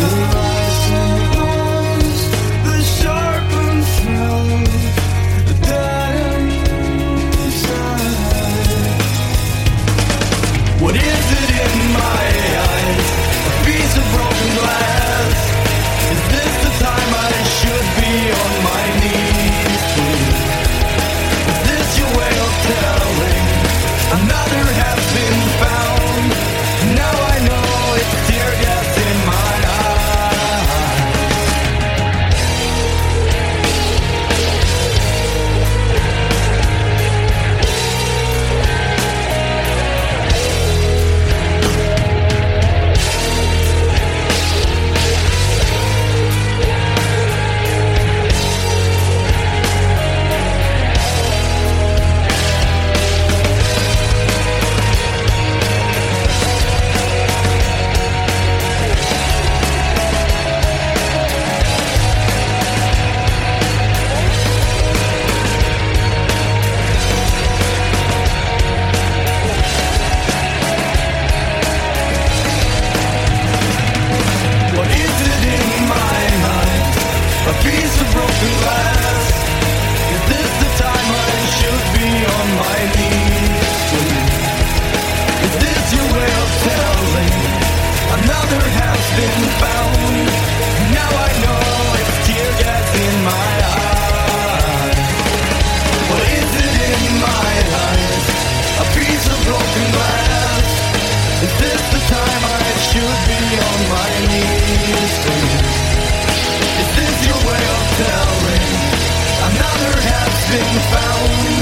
What is it in my eyes? A piece of broken glass. Is this the time I should be on my knees to you? Is this your way of telling another has been found? Now I know it's tear gas in my eyes. A piece of broken glass. Is this the time I should be on my knees to you? Is this your way of telling another has been found? Now I know it's tear gas in my eyes. What is it in my eyes? A piece of broken glass. Is this the time I should be on my knees to you? Is this your way of telling another has been found?